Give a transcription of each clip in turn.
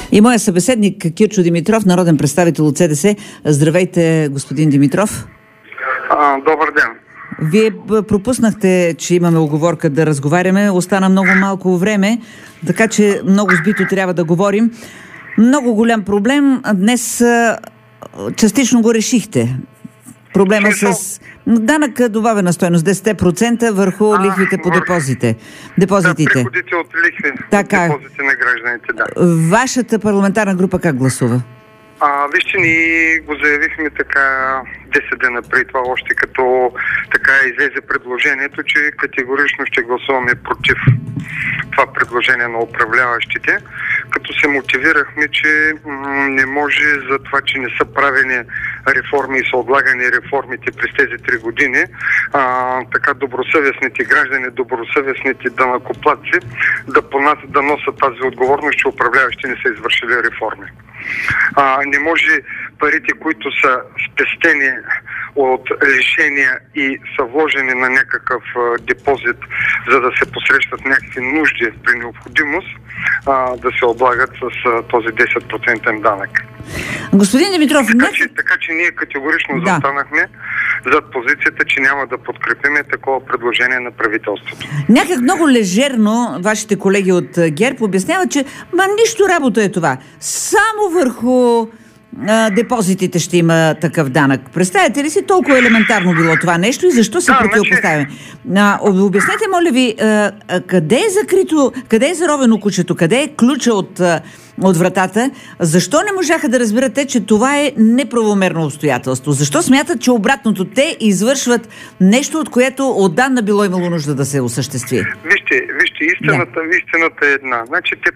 И моя събеседник Кирчо Димитров, народен представител от СДС. Здравейте, господин Димитров. Добър ден. Вие пропуснахте, че имаме уговорка да разговаряме. Остана много малко време, така че много сбито трябва да говорим. Много голям проблем. Днес частично го решихте. Проблема с данък добавена стойност 10% върху лихвите по депозитите. Да, приходите от лихви от депозите на гражданите, да. Вашата парламентарна група как гласува? Вижте, ние го заявихме така 10 дена преди това, още като така излезе предложението, че категорично ще гласуваме против това предложение на управляващите, като се мотивирахме, че не може за това, че не са правени реформи и са отлагани реформите през тези 3 години, така добросъвестните граждани, добросъвестните данъкоплатци да носят тази отговорност, че управляващи не са извършили реформи. Не може парите, които са спестени от лишения и са вложени на някакъв депозит, за да се посрещат някакви нужди при необходимост, да се облагат с този 10% данък. Господин Димитров, така че ние категорично застанахме зад позицията, че няма да подкрепиме такова предложение на правителството. Някак много лежерно вашите колеги от ГЕРБ обясняват, че нищо работа е това. Само върху депозитите ще има такъв данък. Представете ли си, толкова елементарно било това нещо и защо се противопоставяме? Обяснете, моля ви, къде е закрито, къде е заровено кучето, къде е ключа от вратата? Защо не можаха да разберат те, че това е неправомерно обстоятелство? Защо смятат, че обратното те извършват нещо, от което отдавна било имало нужда да се осъществи? Вижте, истината е една. Значи те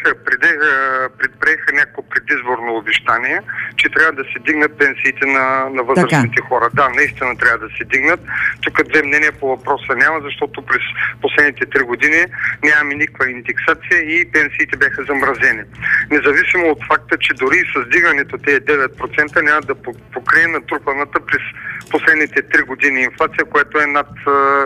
предприеха някакво предизборно обещание, че трябва да се дигнат пенсиите на възрастните хора. Да, наистина трябва да се дигнат. Тук две мнения по въпроса няма, защото през последните 3 години нямаме никаква индексация и пенсиите бяха замразени. Независимо от факта, че дори и с дигането тези 9% няма да покрие натрупаната през последните 3 години инфлация, което е над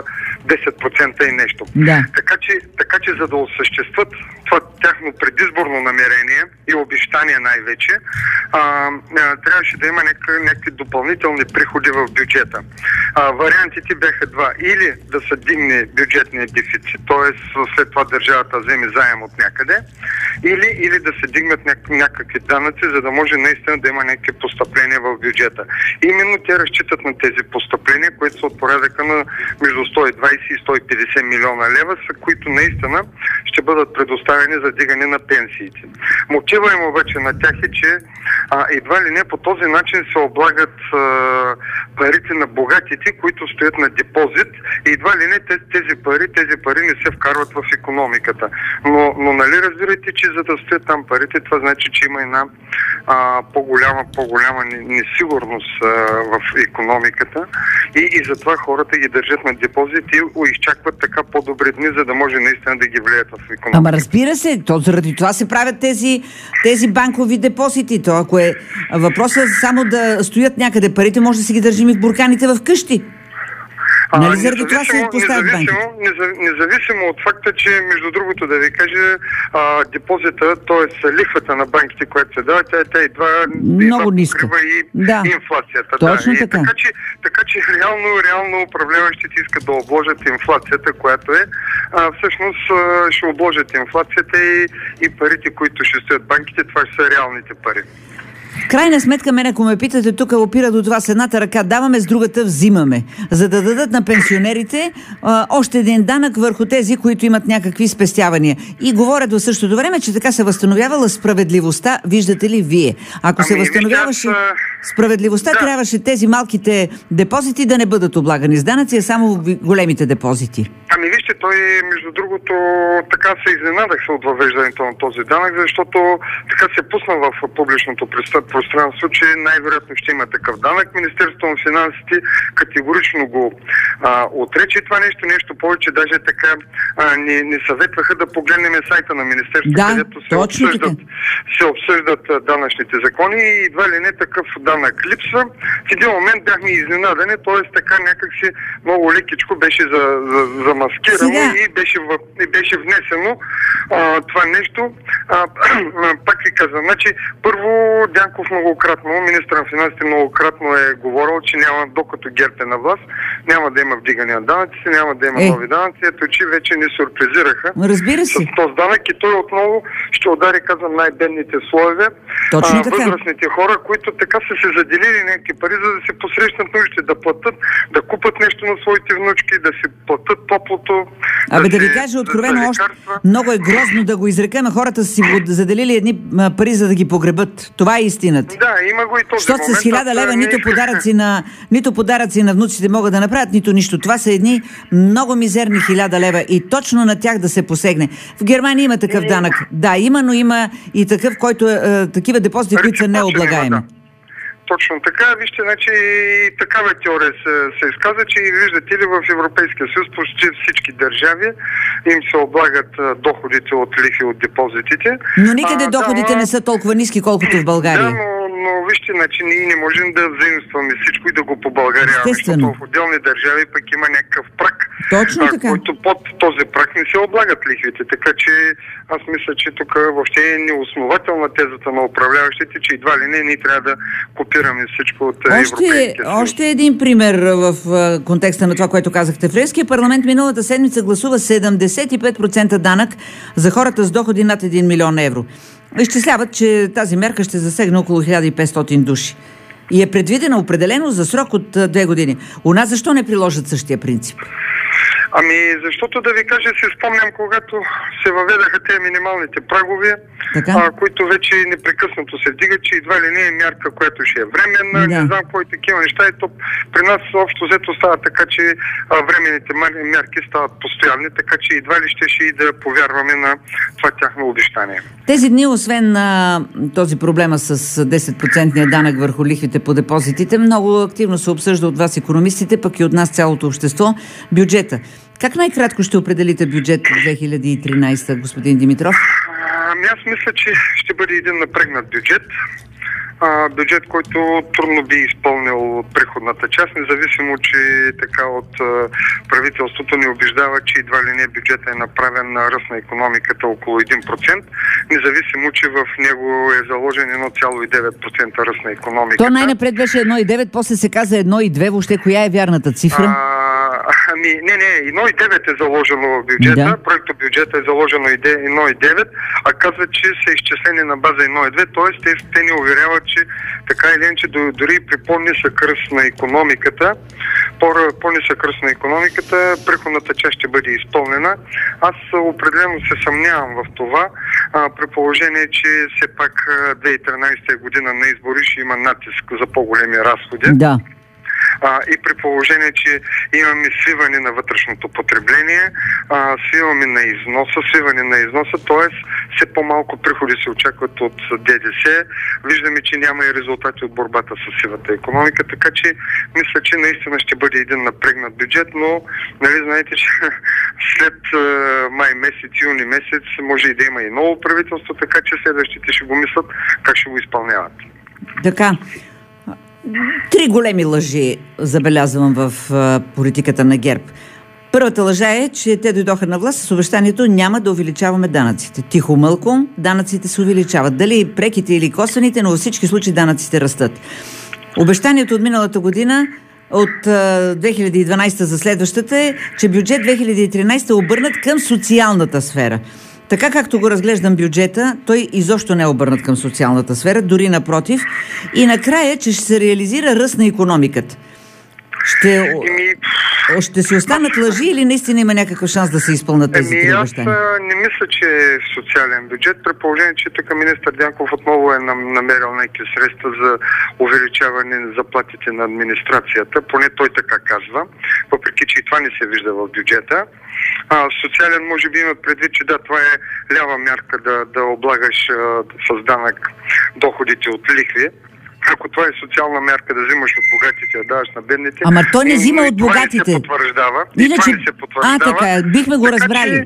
10% и нещо. Да. Така че за да осъществят това тяхно предизборно намерение и обещание най-вече, трябваше да има някакви допълнителни приходи в бюджета. Вариантите бяха два. Или да се дигне бюджетния дефицит, т.е. след това държавата вземе заем от някъде, или да се дигнат някакви данъци, за да може наистина да има някакви постъпления в бюджета. Именно те разчитат на тези постъпления, които са от порядъка на между 120 и 150 милиона лева, които наистина ще бъдат предоставени за дигане на пенсиите. Мотива им обаче на тях е, че едва ли не по този начин се облагат парите на богатите, които стоят на депозит, и едва ли не тези пари не се вкарват в икономиката. Но нали разбирате, че за да стоят там парите, това значи, че има една по-голяма несигурност в икономиката и затова хората ги държат на депозит и изчакват така по-добри дни, за да може наистина да ги влияят в икономиката. Ама разбира се, заради това се правят тези банкови депозити. То ако е въпросът само да стоят някъде парите, може да си ги държим и в бурканите в къщи. Нали заради това се поставят банките? Независимо от факта, че между другото да ви кажа, депозита, т.е. лихвата на банките, която се дава, тя едва много ниска и инфлацията. Точно така. Така че реално управляващите искат да обложат инфлацията, която е. Всъщност ще обложат инфлацията и парите, които ще стоят банките, това ще са реалните пари. В крайна сметка, ако ме питате, тук опира до това с едната ръка даваме, с другата взимаме, за да дадат на пенсионерите още един данък върху тези, които имат някакви спестявания. И говорят в същото време, че така се възстановявала справедливостта, виждате ли вие. Ако се възстановяваше справедливостта, трябваше тези малките депозити да не бъдат облагани с данъци, а само големите депозити. Вижте, той между другото така се изненадах от въвеждането на този данък, защото така се пусна в публичното пространство, че най-вероятно ще има такъв данък. Министерството на финансите категорично го отрече това нещо повече, даже така ни съветваха да погледнем сайта на Министерството, където се обсъждат данъчните закони и едва ли не такъв данък липсва. В един момент бяхме изненадани, т.е. така някакси много лекичко беше замаскирано и беше внесено това нещо. Пак ви казвам, значи първо Дянков многократно, министър на финансите многократно е говорил, че няма, докато ГЕРБ е на власт, няма да има вдигане на данъци, няма да има нови данъци. Ето, че вече ни сюрпризираха с този данък и той отново ще удари, казвам, най-бедните слоеве, възрастните хора, които така са се заделили някакви пари, за да се посрещнат нуждите, да платят, да купат нещо на своите внучки, да си платят топлото. Да ви кажа откровено, още много е грозно да го изрека, на хората са си заделили едни пари, за да ги погребат. Това е истината. Да, има го и този момент. Защото с 1000 лева нито подаръци на внуците могат да направят, нито нищо. Това са едни много мизерни 1000 лева и точно на тях да се посегне. В Германия има такъв данък. Да, има, но има и такъв, който такива депозити, които са необлагаеми. Точно така. Вижте, значи такава теория се изказа, че виждате ли в Европейския съюз почти всички държави им се облагат доходите от лихви от депозитите. Но никъде доходите не са толкова ниски, колкото в България. Да, но вижте, значи ние не можем да взаимстваме всичко и да го побългаряваме, защото в отделни държави пък има някакъв прак, който под този прак не се облагат лихвите. Така че аз мисля, че тук въобще е неоснователна тезата на управляващите, че едва ли не ние трябва да копираме всичко от Европейския съюз. Още един пример в контекста на това, което казахте. В Френския парламент миналата седмица гласува 75% данък за хората с доходи над 1 милион евро. Изчисляват, че тази мерка ще засегне около 1500 души. И е предвидена определено за срок от 2 години. У нас защо не приложат същия принцип? Защото да ви кажа, си спомням, когато се въведаха те минималните прагове, които вече непрекъснато се вдигат, че едва ли не е мярка, която ще е временна, не знам кой такива неща. И то при нас общо взето става така, че временните мерки стават постоянни, така че едва ли ще и да повярваме на това тяхно обещание. Тези дни, освен този проблема с 10% данък върху лихвите по депозитите, много активно се обсъжда от вас икономистите, пък и от нас цялото общество, бюджета. Как най-кратко ще определите бюджет 2013, господин Димитров? Аз мисля, че ще бъде един напрегнат бюджет. Бюджет, който трудно би изпълнил приходната част, независимо, че така от правителството ни убеждава, че едва ли не бюджетът е направен на ръст на икономиката около 1%, независимо, че в него е заложен 1,9% ръст на икономиката. То най-напред беше 1,9, после се каза 1,2, въобще коя е вярната цифра? Не, 1,9 е заложено в бюджета, проекто бюджета е заложено 1,9, а казват, че са изчислени на база 1,2, т.е. те ни уверяват, че така или иначе дори при по-нисък ръст на икономиката, приходната част ще бъде изпълнена. Аз определено се съмнявам в това, при положение, че все пак 2013 година на избори ще има натиск за по-големи разходи. Да. И при положение, че имаме свиване на вътрешното потребление, свиване на износа, т.е. все по-малко приходи се очакват от ДДС. Виждаме, че няма и резултати от борбата с сивата икономика, така че мисля, че наистина ще бъде един напрегнат бюджет, но знаете, че след май месец, юни месец може и да има и ново правителство, така че следващите ще го мислят как ще го изпълняват. Така. 3 големи лъжи забелязвам в политиката на ГЕРБ. Първата лъжа е, че те дойдоха на власт с обещанието няма да увеличаваме данъците. Тихо мълком, данъците се увеличават. Дали преките или косвените, но във всички случаи данъците растат. Обещанието от миналата година, от 2012 за следващата е, че бюджет 2013 е обърнат към социалната сфера. Така както го разглеждам бюджета, той изобщо не е обърнат към социалната сфера, дори напротив. И накрая, че ще се реализира ръст на икономиката. Ще се останат лъжи или наистина има някакъв шанс да се изпълнят тези три обещания? Аз не мисля, че е социален бюджет, при положение, че тук министър Дянков отново е намерил някакви средства за увеличаване на заплатите на администрацията, поне той така казва, въпреки че и това не се вижда в бюджета. Социален може би имат предвид, че да, това е лява мярка да облагаш с данък доходите от лихви. Ако това е социална мярка да взимаш от богатите, да даваш на бедните... Ама той не взима от богатите. Това не се потвърждава. Иначе... така, бихме го разбрали.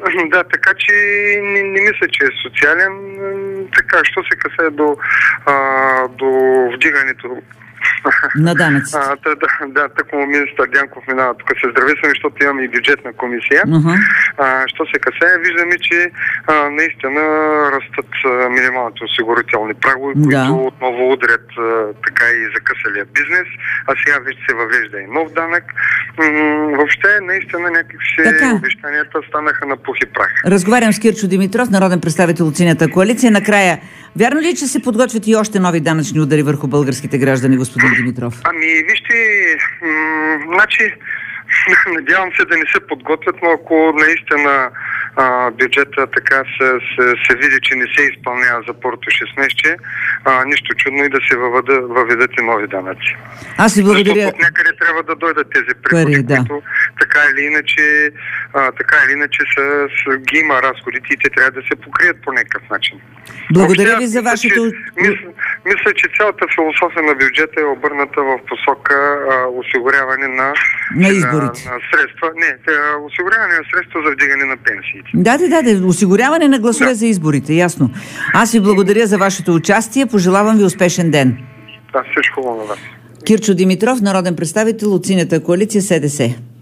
Да, така че не мисля, че е социален. Така, що се касае до вдигането на данъците. Да, такова министър Дянков минава тук се здрависваме, защото имаме и бюджетна комисия. Що се касае, виждаме, че наистина растат минималните осигурителни прагове, които отново удрят така и закъсалия бизнес, а сега вече се въвежда и нов данък. Въобще, наистина, някакси обещанията станаха на пух и прах. Разговарям с Кирчо Димитров, народен представител от Синята коалиция. Накрая, вярно ли, че се подготвят и още нови данъчни удари върху българските граждани, господин Димитров? Вижте, значи, надявам се да не се подготвят, но ако наистина бюджета така се види, че не се изпълнява за първото 6 месече, нищо чудно и да се въведат и нови данъци. Аз ви благодаря. Защото от някъде трябва да дойдат тези приходи, които така или иначе ги има разходите и те трябва да се покрият по някакъв начин. Благодаря ви за вашето... Мисля, че цялата философия на бюджета е обърната в посока осигуряване на изборите. На средства. Осигуряване на средства за вдигане на пенсиите. Да. Осигуряване на гласове за изборите, ясно. Аз ви благодаря за вашето участие. Пожелавам ви успешен ден. Да, всичко хубаво на вас. Кирчо Димитров, народен представител от Синята коалиция СДС.